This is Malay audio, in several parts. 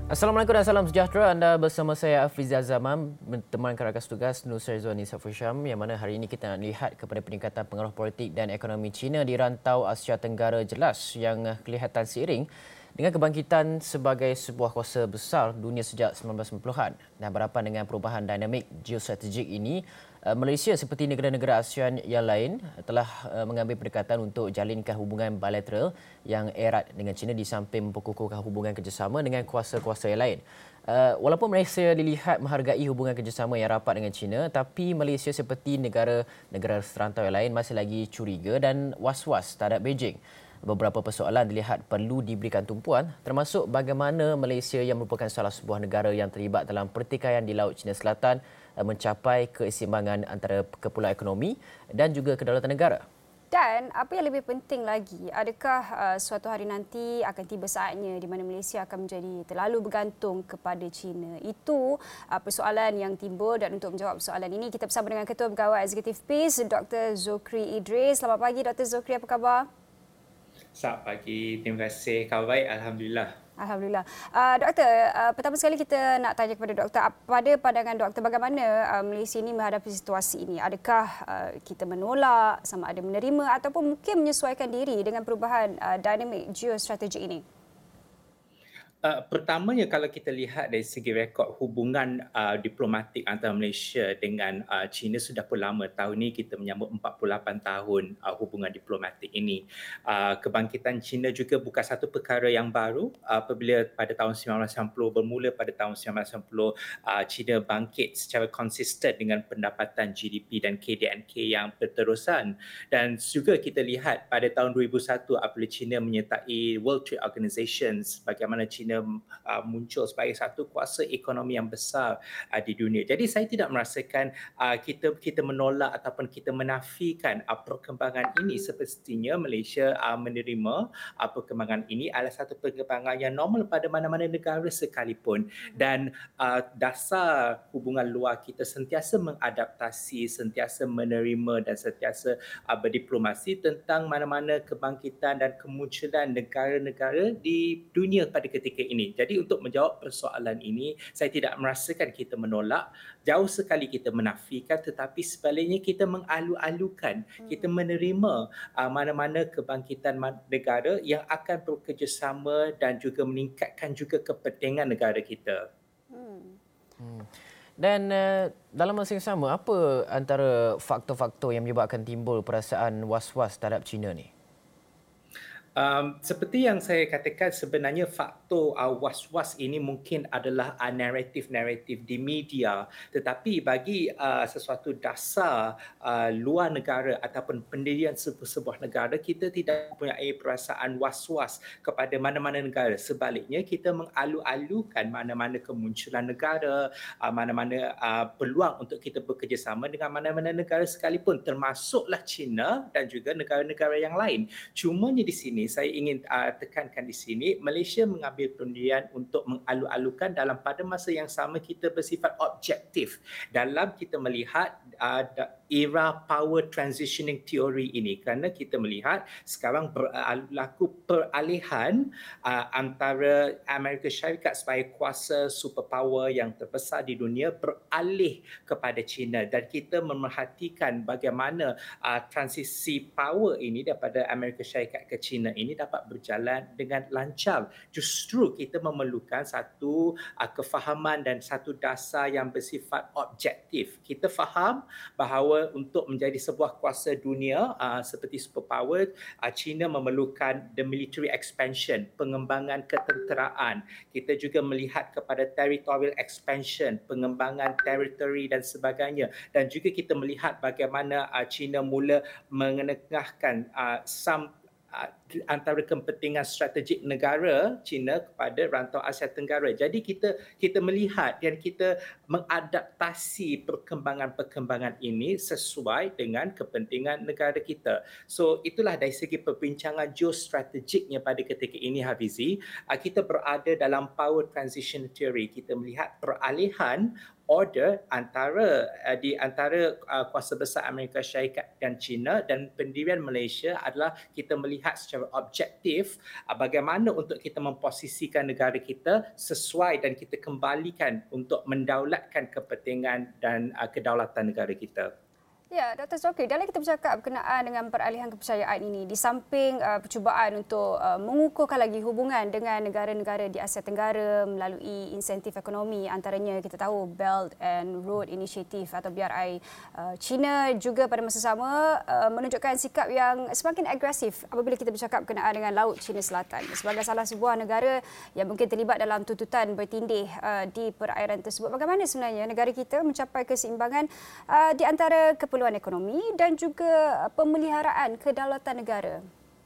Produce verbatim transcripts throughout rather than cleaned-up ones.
Assalamualaikum dan salam sejahtera. Anda bersama saya Afrizal Zaman, teman rakan tugas Nur Syazwani Safusham, yang mana hari ini kita nak lihat kepada peningkatan pengaruh politik dan ekonomi China di rantau Asia Tenggara jelas yang kelihatan seiring dengan kebangkitan sebagai sebuah kuasa besar dunia sejak sembilan belas sembilan puluhan. Dan berhadapan dengan perubahan dinamik geostrategik ini, Malaysia seperti negara-negara ASEAN yang lain telah mengambil pendekatan untuk jalinkan hubungan bilateral yang erat dengan China di samping memperkukuhkan hubungan kerjasama dengan kuasa-kuasa yang lain. Walaupun Malaysia dilihat menghargai hubungan kerjasama yang rapat dengan China, tapi Malaysia seperti negara-negara serantau yang lain masih lagi curiga dan was-was terhadap Beijing. Beberapa persoalan dilihat perlu diberikan tumpuan, termasuk bagaimana Malaysia yang merupakan salah sebuah negara yang terlibat dalam pertikaian di Laut Cina Selatan mencapai keseimbangan antara kepulauan ekonomi dan juga kedaulatan negara. Dan apa yang lebih penting lagi, adakah uh, suatu hari nanti akan tiba saatnya di mana Malaysia akan menjadi terlalu bergantung kepada China? Itu uh, persoalan yang timbul, dan untuk menjawab soalan ini kita bersama dengan Ketua Pegawai Eksekutif PIS, Doktor Zokri Idris. Selamat pagi Doktor Zokri, apa khabar? Selamat pagi, terima kasih. Khabar baik, Alhamdulillah. Alhamdulillah. Uh, doktor, uh, pertama sekali kita nak tanya kepada doktor, pada pandangan doktor, bagaimana uh, Malaysia ini menghadapi situasi ini? Adakah uh, kita menolak, sama ada menerima ataupun mungkin menyesuaikan diri dengan perubahan uh, dinamik geostrategik ini? Uh, pertamanya, kalau kita lihat dari segi rekod hubungan uh, diplomatik antara Malaysia dengan uh, China sudah pun lama. Tahun ini kita menyambut empat puluh lapan tahun uh, hubungan diplomatik ini. Uh, kebangkitan China juga bukan satu perkara yang baru. Uh, apabila pada tahun sembilan belas sembilan puluh, bermula pada tahun sembilan belas sembilan puluh, uh, China bangkit secara konsisten dengan pendapatan G D P dan K D N K yang berterusan. Dan juga kita lihat pada tahun dua ribu satu, apabila China menyertai World Trade Organization, bagaimana China Uh, muncul sebagai satu kuasa ekonomi yang besar uh, di dunia. Jadi saya tidak merasakan uh, kita kita menolak ataupun kita menafikan uh, perkembangan ini. Semestinya Malaysia uh, menerima uh, perkembangan ini adalah satu perkembangan yang normal pada mana-mana negara sekalipun, dan uh, dasar hubungan luar kita sentiasa mengadaptasi, sentiasa menerima dan sentiasa uh, berdiplomasi tentang mana-mana kebangkitan dan kemunculan negara-negara di dunia pada ketika ini. Jadi untuk menjawab persoalan ini, saya tidak merasakan kita menolak, jauh sekali kita menafikan, tetapi sebaliknya kita mengalu-alukan, kita menerima uh, mana-mana kebangkitan negara yang akan bekerjasama dan juga meningkatkan juga kepentingan negara kita. Hmm. Hmm. Dan uh, dalam masa yang sama, apa antara faktor-faktor yang menyebabkan timbul perasaan was-was terhadap China ni? Um, seperti yang saya katakan, sebenarnya faktor uh, was-was ini mungkin adalah uh, naratif-naratif di media, tetapi bagi uh, sesuatu dasar uh, luar negara ataupun pendirian sebuah, sebuah negara, kita tidak mempunyai perasaan was-was kepada mana-mana negara. Sebaliknya, kita mengalu-alukan mana-mana kemunculan negara, uh, mana-mana uh, peluang untuk kita bekerjasama dengan mana-mana negara sekalipun, termasuklah China dan juga negara-negara yang lain. Cumanya di sini saya ingin uh, tekankan di sini, Malaysia mengambil pendirian untuk mengalu-alukan dalam pada masa yang sama kita bersifat objektif dalam kita melihat uh, era power transitioning theory ini, kerana kita melihat sekarang berlaku peralihan uh, antara Amerika Syarikat sebagai kuasa superpower yang terbesar di dunia beralih kepada China, dan kita memerhatikan bagaimana uh, transisi power ini daripada Amerika Syarikat ke China ini dapat berjalan dengan lancar. Justru kita memerlukan satu uh, kefahaman dan satu dasar yang bersifat objektif. Kita faham bahawa untuk menjadi sebuah kuasa dunia uh, seperti superpower, uh, China memerlukan the military expansion, pengembangan ketenteraan. Kita juga melihat kepada territorial expansion, pengembangan teritori dan sebagainya. Dan juga kita melihat bagaimana uh, China mula mengenengahkan uh, some antara kepentingan strategik negara China kepada rantau Asia Tenggara. Jadi kita kita melihat dan kita mengadaptasi perkembangan-perkembangan ini sesuai dengan kepentingan negara kita. So itulah dari segi perbincangan geostrategiknya pada ketika ini, Hafizi. Kita berada dalam power transition theory. Kita melihat peralihan order antara uh, di antara uh, kuasa besar Amerika Syarikat dan China, dan pendirian Malaysia adalah kita melihat secara objektif uh, bagaimana untuk kita memposisikan negara kita sesuai dan kita kembalikan untuk mendaulatkan kepentingan dan uh, kedaulatan negara kita. Ya, Doktor Zokri, dalam kita bercakap berkenaan dengan peralihan kepercayaan ini, di samping uh, percubaan untuk uh, mengukuhkan lagi hubungan dengan negara-negara di Asia Tenggara melalui insentif ekonomi, antaranya kita tahu Belt and Road Initiative atau B R I, uh, China juga pada masa sama uh, menunjukkan sikap yang semakin agresif apabila kita bercakap berkenaan dengan Laut China Selatan sebagai salah sebuah negara yang mungkin terlibat dalam tuntutan bertindih uh, di perairan tersebut. Bagaimana sebenarnya negara kita mencapai keseimbangan uh, di antara keperluan keperluan ekonomi dan juga pemeliharaan kedaulatan negara?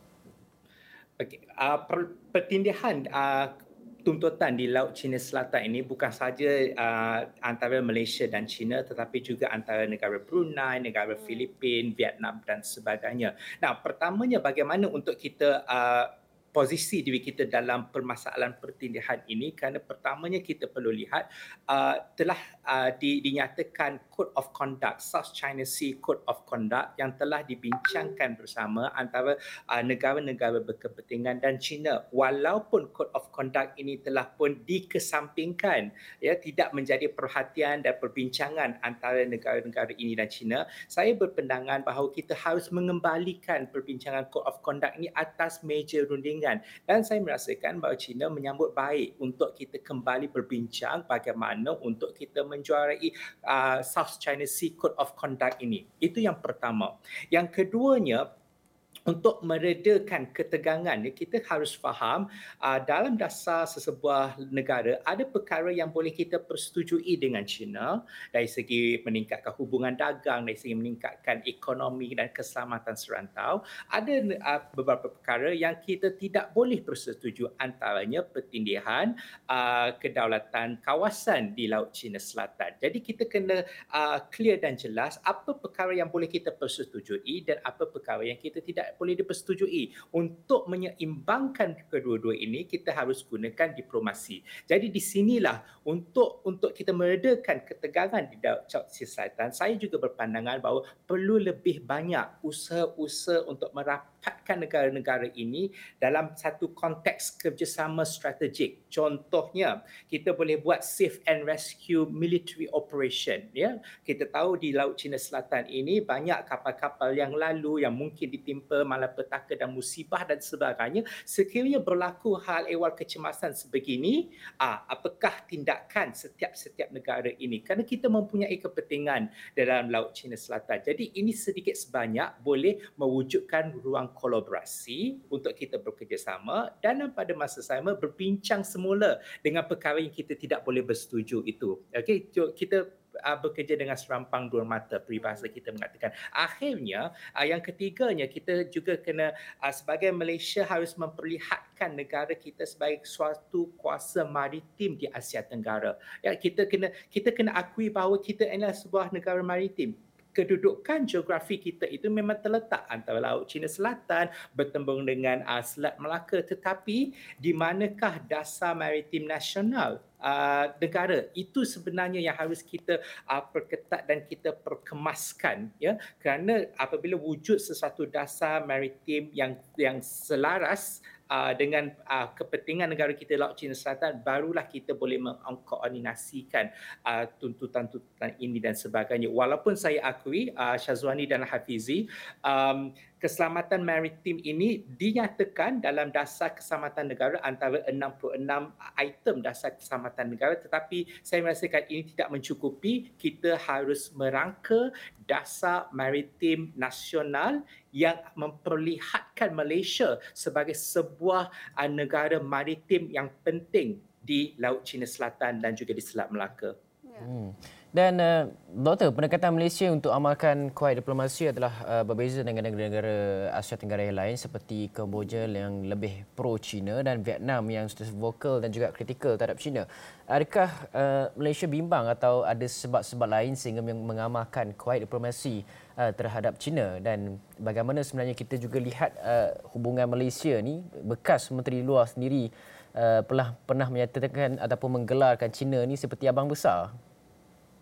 Okay. Uh, per, pertindihan uh, tuntutan di Laut China Selatan ini bukan sahaja uh, antara Malaysia dan China, tetapi juga antara negara Brunei, negara Filipin, Vietnam dan sebagainya. Nah, pertamanya bagaimana untuk kita uh, posisi diri kita dalam permasalahan pertindihan ini, kerana pertamanya kita perlu lihat uh, telah uh, di, dinyatakan Code of Conduct, South China Sea Code of Conduct yang telah dibincangkan bersama antara uh, negara-negara berkepentingan dan China. Walaupun Code of Conduct ini telah pun dikesampingkan, ya, tidak menjadi perhatian dan perbincangan antara negara-negara ini dan China, saya berpandangan bahawa kita harus mengembalikan perbincangan Code of Conduct ini atas meja rundingan. Dan saya merasakan bahawa China menyambut baik untuk kita kembali berbincang bagaimana untuk kita menjuarai uh, South China Sea Code of Conduct ini. Itu yang pertama. Yang keduanya, untuk meredakan ketegangan, kita harus faham uh, dalam dasar sesebuah negara ada perkara yang boleh kita persetujui dengan China dari segi meningkatkan hubungan dagang, dari segi meningkatkan ekonomi dan keselamatan serantau. Ada uh, beberapa perkara yang kita tidak boleh persetuju, antaranya pertindihan uh, kedaulatan kawasan di Laut China Selatan. Jadi kita kena uh, clear dan jelas apa perkara yang boleh kita persetujui dan apa perkara yang kita tidak boleh dipersetujui. Untuk menyeimbangkan kedua-dua ini, kita harus gunakan diplomasi. Jadi di sinilah untuk untuk kita meredakan ketegangan di Laut China Selatan, saya juga berpandangan bahawa perlu lebih banyak usaha-usaha untuk merapatkan negara-negara ini dalam satu konteks kerjasama strategik. Contohnya, kita boleh buat safe and rescue military operation. Ya, kita tahu di Laut China Selatan ini banyak kapal-kapal yang lalu yang mungkin ditimpa malapetaka dan musibah dan sebagainya. Sekiranya berlaku hal ehwal kecemasan sebegini, ah, apakah tindakan setiap-setiap negara ini? Kerana kita mempunyai kepentingan dalam Laut China Selatan. Jadi ini sedikit sebanyak boleh mewujudkan ruang kolaborasi untuk kita bekerjasama dan pada masa sama berbincang semula dengan perkara yang kita tidak boleh bersetuju itu. Okey, kita Uh, bekerja dengan serampang dua mata, peribahasa kita mengatakan. Akhirnya, uh, yang ketiganya, kita juga kena uh, sebagai Malaysia harus memperlihatkan negara kita sebagai suatu kuasa maritim di Asia Tenggara. Ya, kita kena kita kena akui bahawa kita adalah sebuah negara maritim. Kedudukan geografi kita itu memang terletak antara Laut China Selatan bertembung dengan uh, Selat Melaka, tetapi di manakah dasar maritim nasional Uh, negara itu sebenarnya yang harus kita uh, perketat dan kita perkemaskan, ya, kerana apabila wujud sesuatu dasar maritim yang yang selaras Uh, dengan uh, kepentingan negara kita Laut China Selatan, barulah kita boleh mengkoordinasikan uh, tuntutan-tuntutan ini dan sebagainya. Walaupun saya akui uh, Syazwani dan Hafizi, um, keselamatan maritim ini dinyatakan dalam dasar keselamatan negara antara enam puluh enam item dasar keselamatan negara, tetapi saya merasakan ini tidak mencukupi. Kita harus merangka dasar maritim nasional yang memperlihatkan Malaysia sebagai sebuah uh, negara maritim yang penting di Laut China Selatan dan juga di Selat Melaka. Hmm. Dan uh, Doktor, pendekatan Malaysia untuk amalkan kuat diplomasi adalah uh, berbeza dengan negara-negara Asia Tenggara yang lain seperti Kemboja yang lebih pro-China dan Vietnam yang sudah vokal dan juga kritikal terhadap China. Adakah uh, Malaysia bimbang atau ada sebab-sebab lain sehingga mengamalkan kuat diplomasi uh, terhadap China, dan bagaimana sebenarnya kita juga lihat uh, hubungan Malaysia ni, bekas Menteri Luar sendiri uh, pernah pernah menyatakan ataupun menggelarkan China ni seperti abang besar?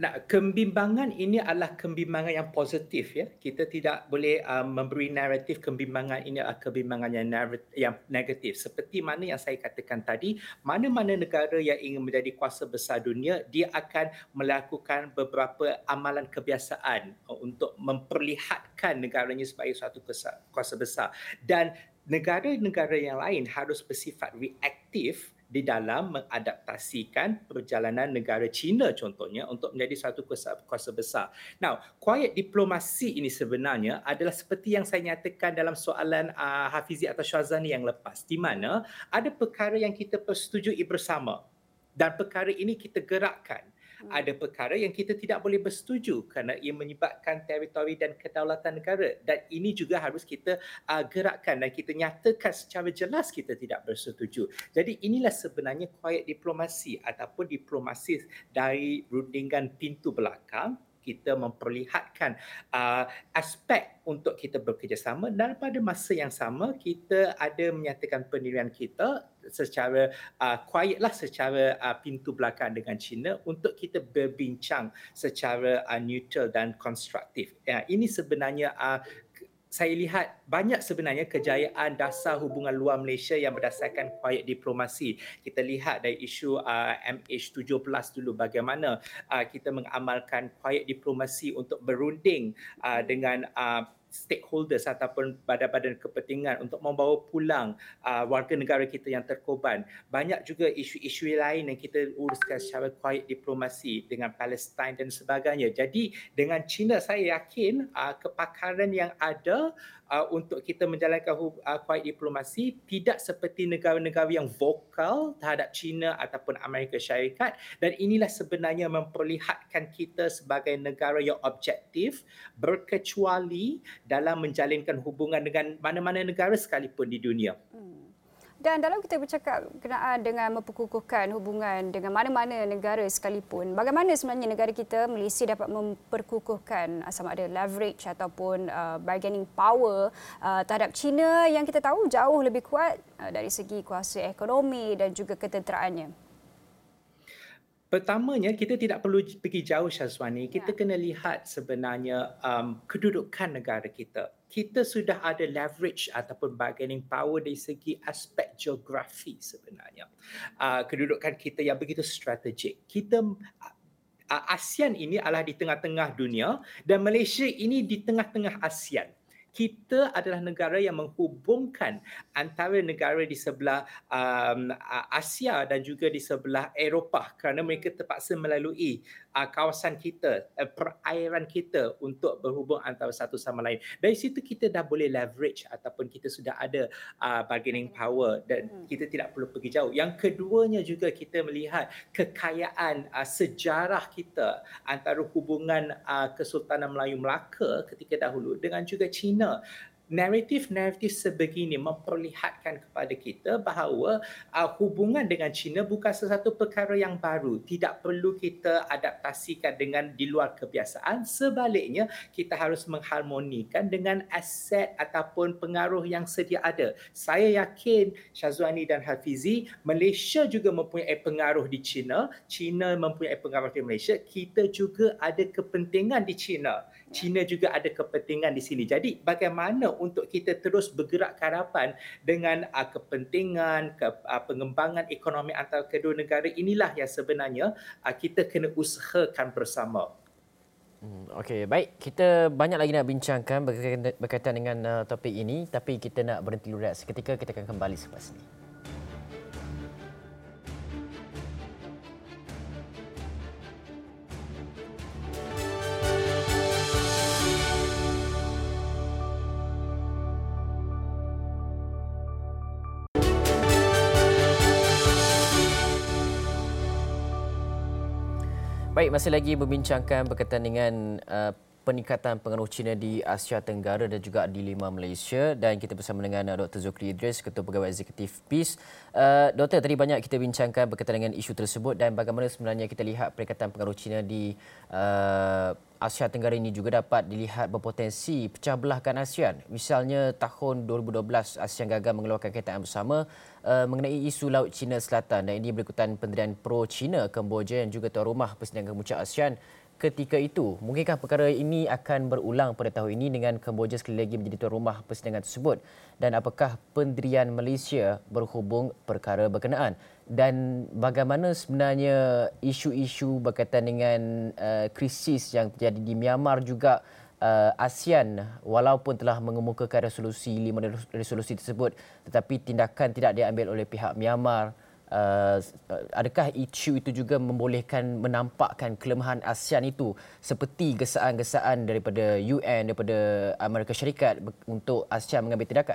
Nah, kebimbangan ini adalah kebimbangan yang positif ya. Kita tidak boleh uh, memberi naratif kebimbangan ini adalah kebimbangan yang, yang negatif. Seperti mana yang saya katakan tadi, mana-mana negara yang ingin menjadi kuasa besar dunia, dia akan melakukan beberapa amalan kebiasaan untuk memperlihatkan negaranya sebagai suatu kuasa besar. Dan negara-negara yang lain harus bersifat reaktif di dalam mengadaptasikan perjalanan negara China contohnya untuk menjadi satu kuasa, kuasa besar. Now, quiet diplomasi ini sebenarnya adalah seperti yang saya nyatakan dalam soalan uh, Hafizi atau Syazani yang lepas, di mana ada perkara yang kita persetujui bersama dan perkara ini kita gerakkan. Ada perkara yang kita tidak boleh bersetuju kerana ia menyebabkan teritori dan kedaulatan negara, dan ini juga harus kita uh, gerakkan dan kita nyatakan secara jelas kita tidak bersetuju. Jadi inilah sebenarnya quiet diplomasi ataupun diplomasi dari rundingan pintu belakang. Kita memperlihatkan uh, aspek untuk kita bekerjasama dan pada masa yang sama kita ada menyatakan pendirian kita secara uh, quiet lah, secara uh, pintu belakang dengan China untuk kita berbincang secara uh, neutral dan konstruktif. Ya, ini sebenarnya uh, saya lihat banyak sebenarnya kejayaan dasar hubungan luar Malaysia yang berdasarkan quiet diplomasi. Kita lihat dari isu uh, M H tujuh belas dulu bagaimana uh, kita mengamalkan quiet diplomasi untuk berunding uh, dengan uh, stakeholders ataupun badan-badan kepentingan untuk membawa pulang uh, warga negara kita yang terkorban. Banyak juga isu-isu lain yang kita uruskan secara quiet diplomasi dengan Palestin dan sebagainya. Jadi dengan China saya yakin uh, kepakaran yang ada uh, untuk kita menjalankan uh, quiet diplomasi tidak seperti negara-negara yang vokal terhadap China ataupun Amerika Syarikat, dan inilah sebenarnya memperlihatkan kita sebagai negara yang objektif, berkecuali dalam menjalinkan hubungan dengan mana-mana negara sekalipun di dunia. Hmm. Dan dalam kita bercakap berkenaan dengan memperkukuhkan hubungan dengan mana-mana negara sekalipun, bagaimana sebenarnya negara kita Malaysia dapat memperkukuhkan sama ada leverage ataupun uh, bargaining power uh, terhadap China yang kita tahu jauh lebih kuat uh, dari segi kuasa ekonomi dan juga ketenteraannya? Pertamanya, kita tidak perlu pergi jauh, Syazwani. Kita ya. kena lihat sebenarnya um, kedudukan negara kita. Kita sudah ada leverage ataupun bargaining power dari segi aspek geografi sebenarnya. Uh, kedudukan kita yang begitu strategik. Kita uh, ASEAN ini adalah di tengah-tengah dunia dan Malaysia ini di tengah-tengah ASEAN. Kita adalah negara yang menghubungkan antara negara di sebelah um, Asia dan juga di sebelah Eropah kerana mereka terpaksa melalui uh, kawasan kita, uh, perairan kita untuk berhubung antara satu sama lain. Dari situ kita dah boleh leverage ataupun kita sudah ada uh, bargaining power dan kita tidak perlu pergi jauh. Yang keduanya juga kita melihat kekayaan uh, sejarah kita antara hubungan uh, Kesultanan Melayu Melaka ketika dahulu dengan juga China. Naratif-naratif sebegini memperlihatkan kepada kita bahawa uh, hubungan dengan China bukan sesuatu perkara yang baru. Tidak perlu kita adaptasikan dengan di luar kebiasaan. Sebaliknya, kita harus mengharmonikan dengan aset ataupun pengaruh yang sedia ada. Saya yakin Syazwani dan Hafizi, Malaysia juga mempunyai pengaruh di China. China mempunyai pengaruh di Malaysia. Kita juga ada kepentingan di China. China juga ada kepentingan di sini. Jadi bagaimana untuk kita terus bergerak ke hadapan dengan uh, kepentingan, ke, uh, pengembangan ekonomi antara kedua negara, inilah yang sebenarnya uh, kita kena usahakan bersama. Hmm, Okey, baik. Kita banyak lagi nak bincangkan berkaitan, berkaitan dengan uh, topik ini, tapi kita nak berhenti dulu seketika. Kita akan kembali selepas ini. Baik, masih lagi membincangkan berkaitan dengan uh, peningkatan pengaruh China di Asia Tenggara dan juga di lima Malaysia, dan kita bersama dengan uh, Doktor Zulkifli Idris, Ketua Pegawai Eksekutif Peace. Uh, Doktor, tadi banyak kita bincangkan berkaitan dengan isu tersebut dan bagaimana sebenarnya kita lihat peningkatan pengaruh China di uh, Asia Tenggara ini juga dapat dilihat berpotensi pecah belahkan ASEAN. Misalnya tahun dua ribu dua belas ASEAN gagal mengeluarkan kenyataan bersama uh, mengenai isu Laut Cina Selatan, dan ini berikutan pendirian pro-China Kemboja yang juga tuan rumah Persidangan Kemuncak ASEAN ketika itu. Mungkinkah perkara ini akan berulang pada tahun ini dengan Kemboja sekali lagi menjadi tuan rumah persidangan tersebut? Dan apakah pendirian Malaysia berhubung perkara berkenaan? Dan bagaimana sebenarnya isu-isu berkaitan dengan uh, krisis yang terjadi di Myanmar juga uh, ASEAN walaupun telah mengemukakan resolusi lima resolusi tersebut tetapi tindakan tidak diambil oleh pihak Myanmar. Uh, adakah isu itu juga membolehkan menampakkan kelemahan ASEAN itu seperti gesaan-gesaan daripada U N, daripada Amerika Syarikat untuk ASEAN mengambil tindakan?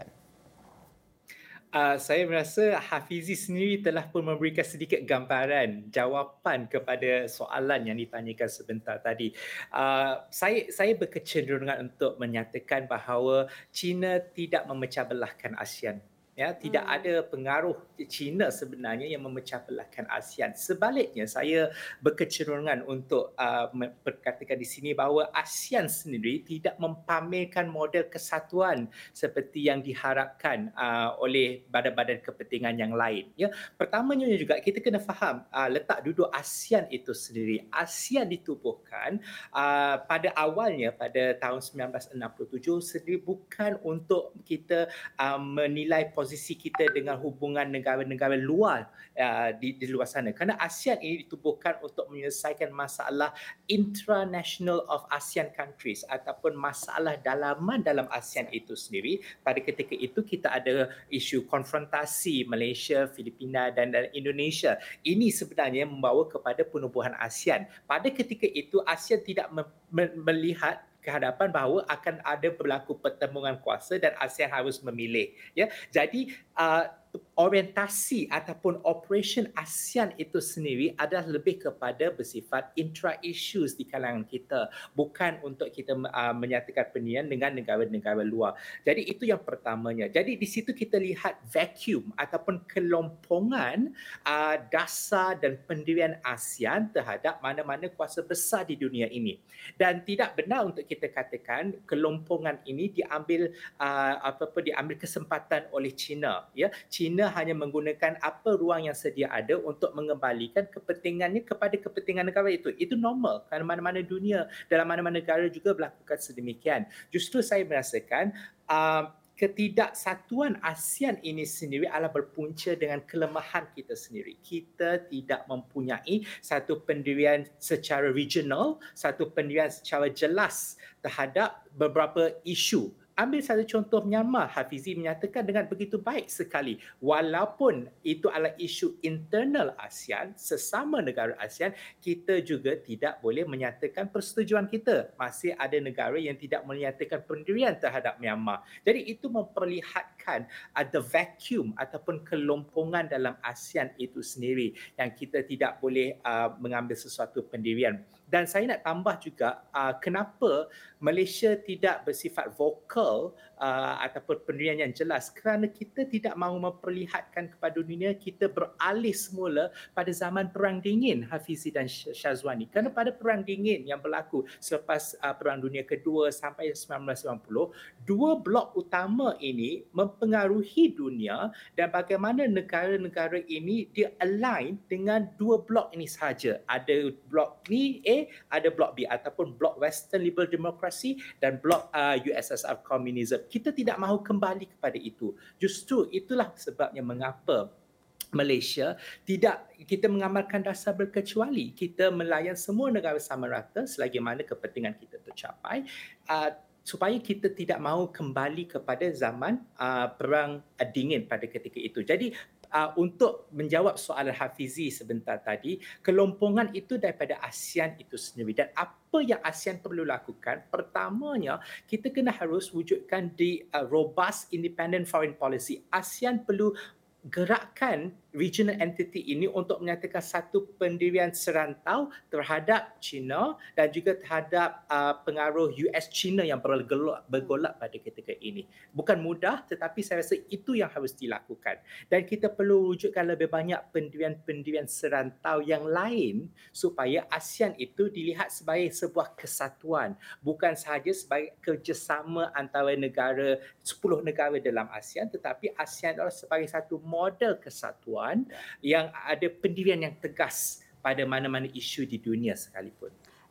Uh, saya merasa Hafizi sendiri telah pun memberikan sedikit gambaran jawapan kepada soalan yang ditanyakan sebentar tadi. Uh, saya saya berkecenderungan untuk menyatakan bahawa China tidak memecah belahkan ASEAN. Ya, tidak Hmm. ada pengaruh China sebenarnya yang memecah belahkan ASEAN. Sebaliknya, saya berkecenderungan untuk uh, berkatakan di sini bahawa ASEAN sendiri tidak mempamerkan model kesatuan seperti yang diharapkan uh, oleh badan-badan kepentingan yang lain. Ya, pertamanya juga kita kena faham uh, letak duduk ASEAN itu sendiri. ASEAN ditubuhkan uh, pada awalnya pada tahun sembilan belas enam puluh tujuh sendiri bukan untuk kita uh, menilai posisi kita dengan hubungan negara-negara luar uh, di, di luar sana. Kerana ASEAN ini ditubuhkan untuk menyelesaikan masalah intranational of ASEAN countries ataupun masalah dalaman dalam ASEAN itu sendiri. Pada ketika itu kita ada isu konfrontasi Malaysia, Filipina dan, dan Indonesia. Ini sebenarnya membawa kepada penubuhan ASEAN. Pada ketika itu ASEAN tidak me- me- melihat kehadapan bahawa akan ada berlaku pertemuan kuasa dan ASEAN harus memilih. Ya, jadi uh, orientasi ataupun operation ASEAN itu sendiri adalah lebih kepada bersifat intra-issues di kalangan kita, bukan untuk kita uh, menyatakan pendirian dengan negara-negara luar. Jadi itu yang pertamanya. Jadi di situ kita lihat vacuum ataupun kelompongan uh, dasar dan pendirian ASEAN terhadap mana-mana kuasa besar di dunia ini. Dan tidak benar untuk kita katakan kelompongan ini diambil uh, apa-apa diambil kesempatan oleh China. Ya, China hanya menggunakan apa ruang yang sedia ada untuk mengembalikan kepentingannya kepada kepentingan negara itu. Itu normal kerana mana-mana dunia, dalam mana-mana negara juga melakukan sedemikian. Justru saya merasakan uh, ketidaksatuan ASEAN ini sendiri adalah berpunca dengan kelemahan kita sendiri. Kita tidak mempunyai satu pendirian secara regional, satu pendirian secara jelas terhadap beberapa isu. Ambil satu contoh Myanmar, Hafizi menyatakan dengan begitu baik sekali. Walaupun itu adalah isu internal ASEAN, sesama negara ASEAN, kita juga tidak boleh menyatakan persetujuan kita. Masih ada negara yang tidak menyatakan pendirian terhadap Myanmar. Jadi itu memperlihatkan ada vacuum ataupun kelompongan dalam ASEAN itu sendiri yang kita tidak boleh uh, mengambil sesuatu pendirian. Dan saya nak tambah juga uh, kenapa Malaysia tidak bersifat vokal uh, ataupun pendirian yang jelas, kerana kita tidak mahu memperlihatkan kepada dunia kita beralih semula pada zaman Perang Dingin, Hafizi dan Syazwani. Kerana pada Perang Dingin yang berlaku selepas uh, Perang Dunia Kedua sampai sembilan belas sembilan puluh, dua blok utama ini mempengaruhi dunia dan bagaimana negara-negara ini dia align dengan dua blok ini sahaja. Ada blok ni A, ada blok B ataupun blok Western Liberal Democracy dan blok uh, U S S R Communism. Kita tidak mahu kembali kepada itu. Justru itulah sebabnya mengapa Malaysia tidak kita mengamalkan dasar berkecuali. Kita melayan semua negara sama rata selagi mana kepentingan kita tercapai. Uh, supaya kita tidak mahu kembali kepada zaman uh, perang uh, dingin pada ketika itu. Jadi uh, untuk menjawab soalan Hafizi sebentar tadi, kelompongan itu daripada ASEAN itu sendiri. Dan apa yang ASEAN perlu lakukan? Pertamanya, kita kena harus wujudkan di uh, robust independent foreign policy. ASEAN perlu gerakkan regional entity ini untuk menyatakan satu pendirian serantau terhadap China dan juga terhadap uh, pengaruh U S China yang bergolak, bergolak pada ketika ini. Bukan mudah, tetapi saya rasa itu yang harus dilakukan. Dan kita perlu wujudkan lebih banyak pendirian-pendirian serantau yang lain supaya ASEAN itu dilihat sebagai sebuah kesatuan, bukan sahaja sebagai kerjasama antara negara, sepuluh negara dalam ASEAN, tetapi ASEAN adalah sebagai satu model kesatuan yang ada pendirian yang tegas pada mana-mana isu di dunia sekalipun.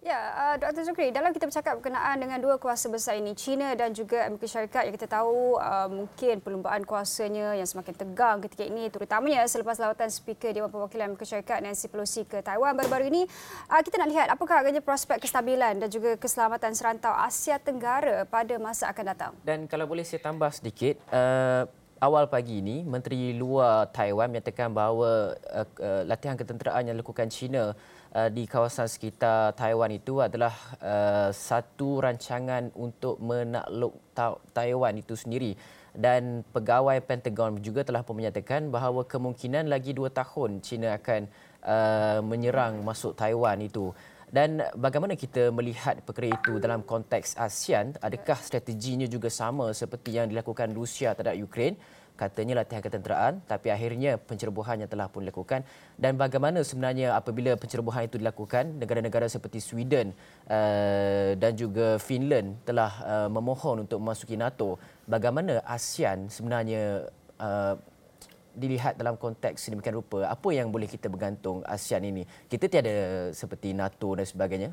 Ya, uh, Doktor Zukri, dalam kita bercakap berkenaan dengan dua kuasa besar ini, China dan juga Amerika Syarikat, yang kita tahu uh, mungkin perlumbaan kuasanya yang semakin tegang ketika ini, terutamanya selepas lawatan Speaker Dewan Perwakilan Amerika Syarikat Nancy Pelosi ke Taiwan baru-baru ini, uh, kita nak lihat apakah agaknya prospek kestabilan dan juga keselamatan serantau Asia Tenggara pada masa akan datang. Dan kalau boleh saya tambah sedikit, uh, awal pagi ini, Menteri Luar Taiwan menyatakan bahawa uh, uh, latihan ketenteraan yang dilakukan China uh, di kawasan sekitar Taiwan itu adalah uh, satu rancangan untuk menakluk ta- Taiwan itu sendiri. Dan pegawai Pentagon juga telah pun menyatakan bahawa kemungkinan lagi dua tahun China akan uh, menyerang masuk Taiwan itu. Dan bagaimana kita melihat perkara itu dalam konteks ASEAN? Adakah strateginya juga sama seperti yang dilakukan Rusia terhadap Ukraine? Katanya latihan ketenteraan, tapi akhirnya pencerobohan yang telah pun dilakukan. Dan bagaimana sebenarnya apabila pencerobohan itu dilakukan, negara-negara seperti Sweden uh, dan juga Finland telah uh, memohon untuk memasuki NATO. Bagaimana ASEAN sebenarnya uh, dilihat dalam konteks sedemikian rupa? Apa yang boleh kita bergantung ASEAN ini? Kita tiada seperti NATO dan sebagainya.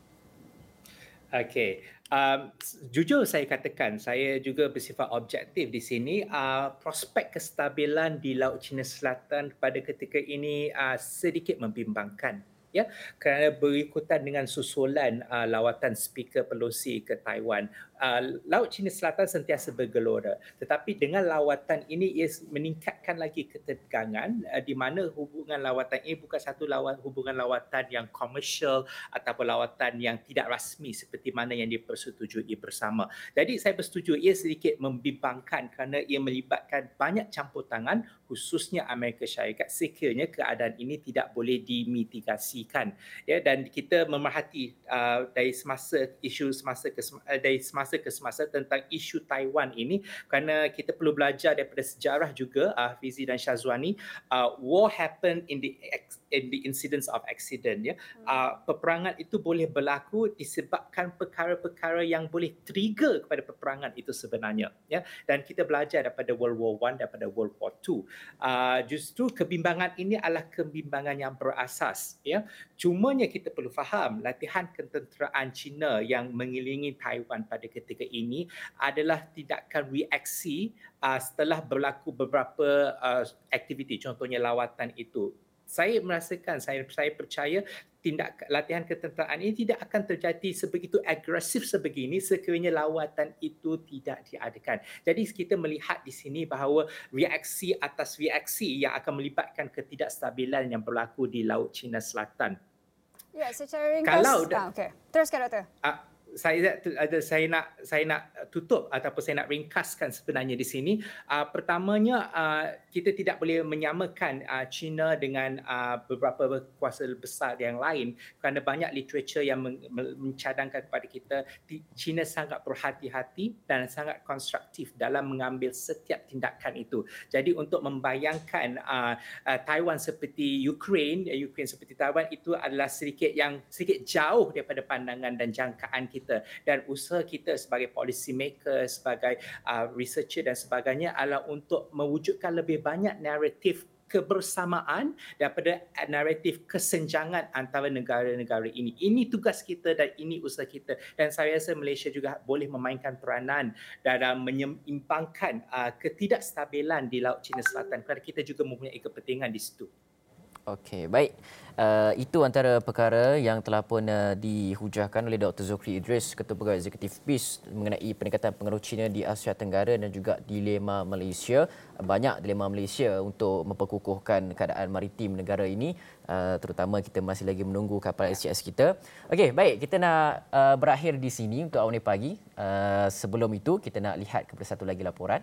Okey, um, jujur saya katakan, saya juga bersifat objektif di sini. Uh, prospek kestabilan di Laut Cina Selatan pada ketika ini uh, sedikit membimbangkan. Ya, kerana berikutan dengan susulan uh, lawatan Speaker Pelosi ke Taiwan. Uh, Laut Cina Selatan sentiasa bergelora, tetapi dengan lawatan ini ia meningkatkan lagi ketegangan uh, di mana hubungan lawatan ini bukan satu lawat, hubungan lawatan yang komersial ataupun lawatan yang tidak rasmi seperti mana yang dipersetujui bersama. Jadi saya bersetuju ia sedikit membimbangkan kerana ia melibatkan banyak campur tangan, khususnya Amerika Syarikat. Sekiranya keadaan ini tidak boleh dimitigasi. Ya, dan kita memerhati uh, dari semasa isu semasa ke uh, dari semasa ke semasa tentang isu Taiwan ini, kerana kita perlu belajar daripada sejarah juga, uh, Fizi dan Syazwani. uh, war happen in the in the incidence of accident, ya. Uh, peperangan itu boleh berlaku disebabkan perkara-perkara yang boleh trigger kepada peperangan itu sebenarnya, ya. Dan kita belajar daripada World War One, daripada World War Two. Uh, justru kebimbangan ini adalah kebimbangan yang berasas, ya. Cumanya kita perlu faham latihan ketenteraan China yang mengelilingi Taiwan pada ketika ini adalah tindakan reaksi uh, setelah berlaku beberapa uh, aktiviti, contohnya lawatan itu. Saya merasakan, saya saya percaya tindak latihan ketenteraan ini tidak akan terjadi sebegitu agresif sebegini sekiranya lawatan itu tidak diadakan. Jadi kita melihat di sini bahawa reaksi atas reaksi yang akan melibatkan ketidakstabilan yang berlaku di Laut Cina Selatan. Ya, secara ringkas. Kalau ah, okey. Teruskan, Doktor. Uh, saya ada saya nak saya nak tutup ataupun saya nak ringkaskan sebenarnya di sini. Uh, pertamanya uh, kita tidak boleh menyamakan uh, China dengan uh, beberapa kuasa besar yang lain kerana banyak literature yang men- mencadangkan kepada kita China sangat berhati-hati dan sangat konstruktif dalam mengambil setiap tindakan itu. Jadi untuk membayangkan uh, uh, Taiwan seperti Ukraine, Ukraine seperti Taiwan itu adalah sedikit yang sedikit jauh daripada pandangan dan jangkaan kita. Kita dan usaha kita sebagai policy maker, sebagai uh, researcher dan sebagainya adalah untuk mewujudkan lebih banyak naratif kebersamaan daripada naratif kesenjangan antara negara-negara ini. Ini tugas kita dan ini usaha kita, dan saya rasa Malaysia juga boleh memainkan peranan dalam menyeimbangkan uh, ketidakstabilan di Laut Cina Selatan kerana kita juga mempunyai kepentingan di situ. Okey, baik. Uh, itu antara perkara yang telah pun uh, dihujahkan oleh Doktor Zukri Idris, Ketua Pegawai Eksekutif P I S, mengenai peningkatan pengaruh China di Asia Tenggara dan juga dilema Malaysia. Banyak dilema Malaysia untuk memperkukuhkan keadaan maritim negara ini. Uh, terutama kita masih lagi menunggu kapal S C S kita. Okey, baik. Kita nak uh, berakhir di sini untuk awal pagi. Uh, sebelum itu, kita nak lihat kepada satu lagi laporan.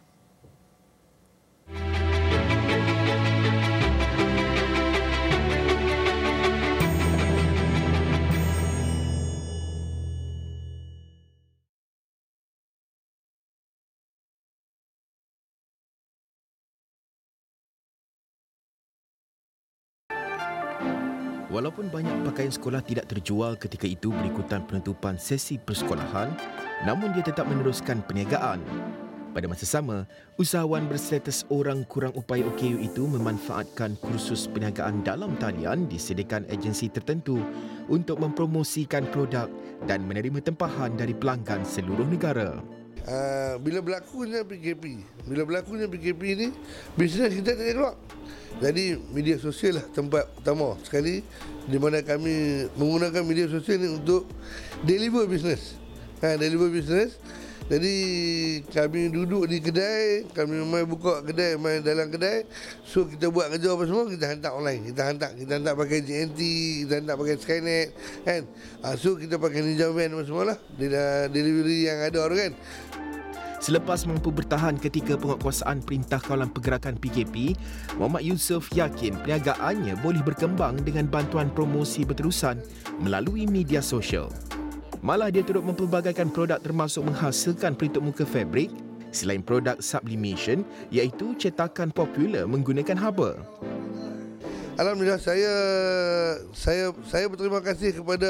Walaupun banyak pakaian sekolah tidak terjual ketika itu berikutan penutupan sesi persekolahan, namun dia tetap meneruskan perniagaan. Pada masa sama, usahawan berstatus orang kurang upaya O K U itu memanfaatkan kursus perniagaan dalam talian disediakan agensi tertentu untuk mempromosikan produk dan menerima tempahan dari pelanggan seluruh negara. Uh, bila berlakunya P K P, bila berlakunya P K P ni, bisnes kita tak keluar. Jadi media sosial lah tempat utama sekali di mana kami menggunakan media sosial ni untuk deliver bisnes. Ha, deliver bisnes. Jadi kami duduk di kedai, kami main buka kedai, main dalam kedai. So kita buat kerja apa semua, kita hantar online. Kita hantar, kita hantar pakai J N T, kita hantar pakai Skynet, kan. Ha, so kita pakai Ninja Van apa semua lah, delivery yang ada tu kan. Selepas mampu bertahan ketika penguatkuasaan Perintah Kawalan Pergerakan P K P, Muhammad Yusof yakin perniagaannya boleh berkembang dengan bantuan promosi berterusan melalui media sosial. Malah dia turut mempelbagaikan produk termasuk menghasilkan pelitup muka fabrik selain produk sublimation iaitu cetakan popular menggunakan haba. Alhamdulillah saya saya saya berterima kasih kepada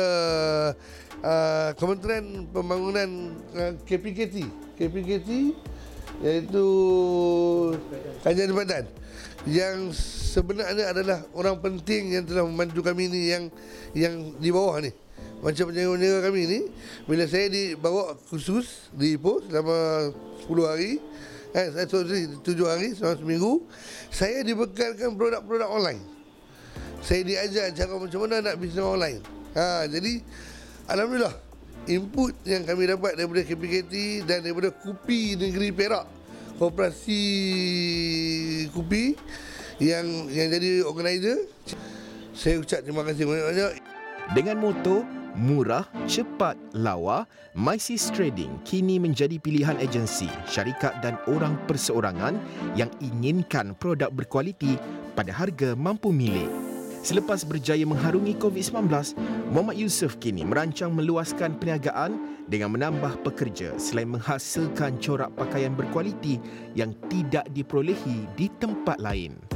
uh, Kementerian Pembangunan uh, K P K T K P K T iaitu Kajian Badan yang sebenarnya adalah orang penting yang telah membantu kami ni yang yang di bawah ni. Macam penjaga-penjaga kami ni, bila saya dibawa khusus di Ipoh selama sepuluh hari, eh, sorry, tujuh hari selama seminggu, saya dibekalkan produk-produk online. Saya diajar cara macam mana nak bisnes online. Ha, jadi, alhamdulillah, input yang kami dapat daripada K P K T dan daripada Kupi Negeri Perak, Koperasi Kupi yang yang jadi organizer, saya ucap terima kasih banyak-banyak. Dengan moto murah, cepat, lawa, MySys Trading kini menjadi pilihan agensi, syarikat dan orang perseorangan yang inginkan produk berkualiti pada harga mampu milik. Selepas berjaya mengharungi covid sembilan belas, Muhammad Yusof kini merancang meluaskan perniagaan dengan menambah pekerja selain menghasilkan corak pakaian berkualiti yang tidak diperolehi di tempat lain.